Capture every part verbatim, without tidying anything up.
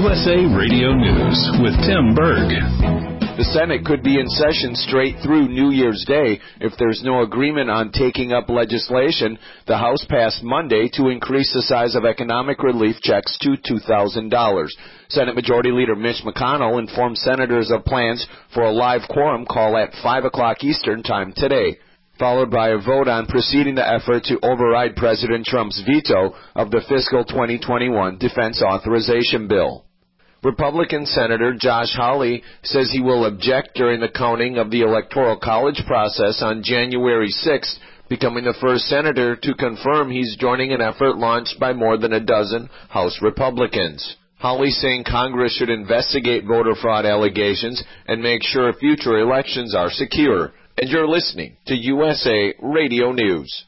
U S A Radio News with Tim Berg. The Senate could be in session straight through New Year's Day if there's no agreement on taking up legislation the House passed Monday to increase the size of economic relief checks to two thousand dollars. Senate Majority Leader Mitch McConnell informed senators of plans for a live quorum call at five o'clock Eastern Time today, followed by a vote on proceeding the effort to override President Trump's veto of the fiscal twenty twenty-one defense authorization bill. Republican Senator Josh Hawley says he will object during the counting of the Electoral College process on January sixth, becoming the first senator to confirm he's joining an effort launched by more than a dozen House Republicans. Hawley saying Congress should investigate voter fraud allegations and make sure future elections are secure. And you're listening to U S A Radio News.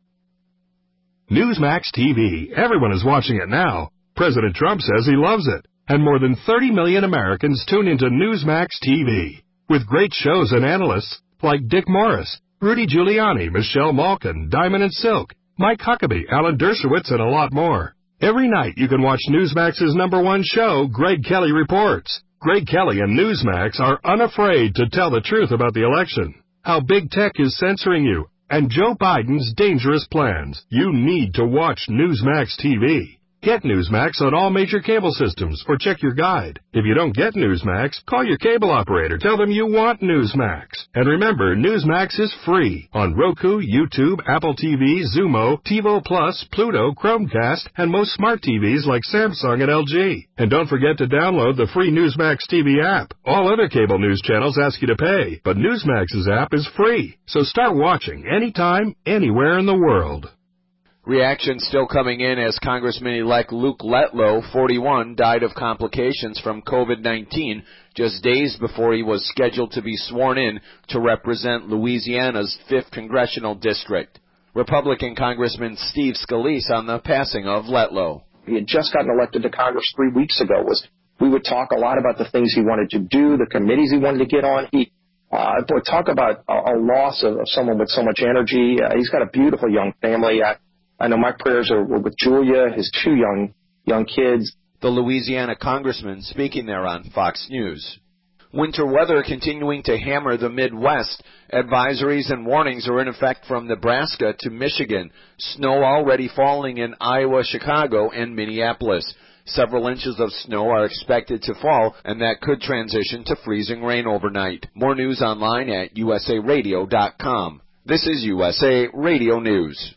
Newsmax T V. Everyone is watching it now. President Trump says he loves it. And more than thirty million Americans tune into Newsmax T V. With great shows and analysts like Dick Morris, Rudy Giuliani, Michelle Malkin, Diamond and Silk, Mike Huckabee, Alan Dershowitz, and a lot more. Every night you can watch Newsmax's number one show, Greg Kelly Reports. Greg Kelly and Newsmax are unafraid to tell the truth about the election, how big tech is censoring you, and Joe Biden's dangerous plans. You need to watch Newsmax T V. Get Newsmax on all major cable systems or check your guide. If you don't get Newsmax, call your cable operator. Tell them you want Newsmax. And remember, Newsmax is free on Roku, YouTube, Apple T V, Xumo, TiVo Plus, Pluto, Chromecast, and most smart T Vs like Samsung and L G. And don't forget to download the free Newsmax T V app. All other cable news channels ask you to pay, but Newsmax's app is free. So start watching anytime, anywhere in the world. Reaction still coming in as Congressman-elect Luke Letlow, forty-one, died of complications from COVID nineteen just days before he was scheduled to be sworn in to represent Louisiana's fifth Congressional District. Republican Congressman Steve Scalise on the passing of Letlow. He had just gotten elected to Congress three weeks ago. Was We would talk a lot about the things he wanted to do, the committees he wanted to get on. He uh, would talk about a, a loss of, of someone with so much energy. Uh, he's got a beautiful young family. I, I know my prayers are with Julia, his two young young kids. The Louisiana congressman speaking there on Fox News. Winter weather continuing to hammer the Midwest. Advisories and warnings are in effect from Nebraska to Michigan. Snow already falling in Iowa, Chicago, and Minneapolis. Several inches of snow are expected to fall, and that could transition to freezing rain overnight. More news online at U S A radio dot com. This is U S A Radio News.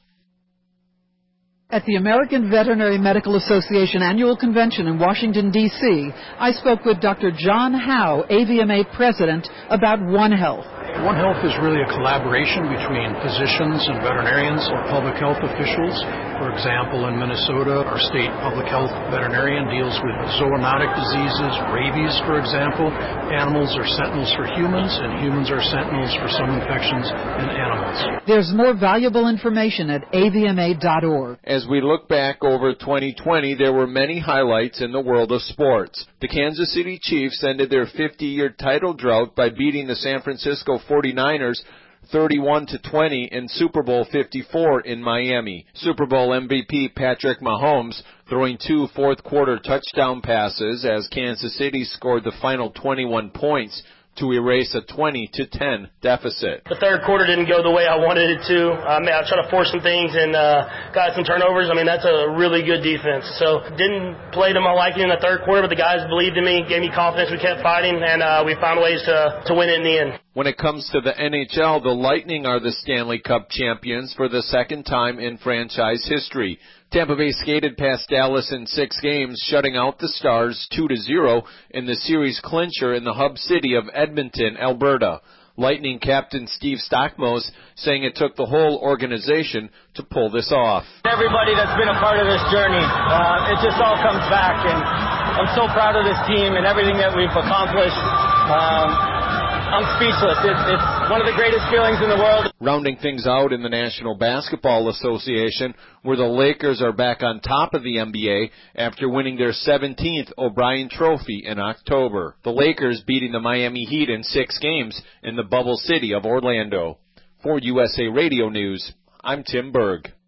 At the American Veterinary Medical Association Annual Convention in Washington, D C, I spoke with Doctor John Howe, A V M A President, about One Health. One Health is really a collaboration between physicians and veterinarians or public health officials. For example, in Minnesota, our state public health veterinarian deals with zoonotic diseases, rabies, for example. Animals are sentinels for humans, and humans are sentinels for some infections in animals. There's more valuable information at A V M A dot org. As we look back over twenty twenty, there were many highlights in the world of sports. The Kansas City Chiefs ended their fifty-year title drought by beating the San Francisco forty-niners thirty-one to twenty in Super Bowl fifty-four in Miami. Super Bowl M V P Patrick Mahomes throwing two fourth-quarter touchdown passes as Kansas City scored the final twenty-one points to erase a twenty to ten deficit. The third quarter didn't go the way I wanted it to. I mean, I tried to force some things and uh, got some turnovers. I mean, that's a really good defense. So didn't play to my liking in the third quarter, but the guys believed in me, gave me confidence. We kept fighting, and uh, we found ways to, to win it in the end. When it comes to the N H L, the Lightning are the Stanley Cup champions for the second time in franchise history. Tampa Bay skated past Dallas in six games, shutting out the Stars two to zero in the series clincher in the hub city of Edmonton, Alberta. Lightning captain Steve Stockmose saying it took the whole organization to pull this off. Everybody that's been a part of this journey, uh, it just all comes back, and I'm so proud of this team and everything that we've accomplished. Um, I'm speechless. It's, it's one of the greatest feelings in the world. Rounding things out in the National Basketball Association, where the Lakers are back on top of the N B A after winning their seventeenth O'Brien Trophy in October. The Lakers beating the Miami Heat in six games in the bubble city of Orlando. For U S A Radio News, I'm Tim Berg.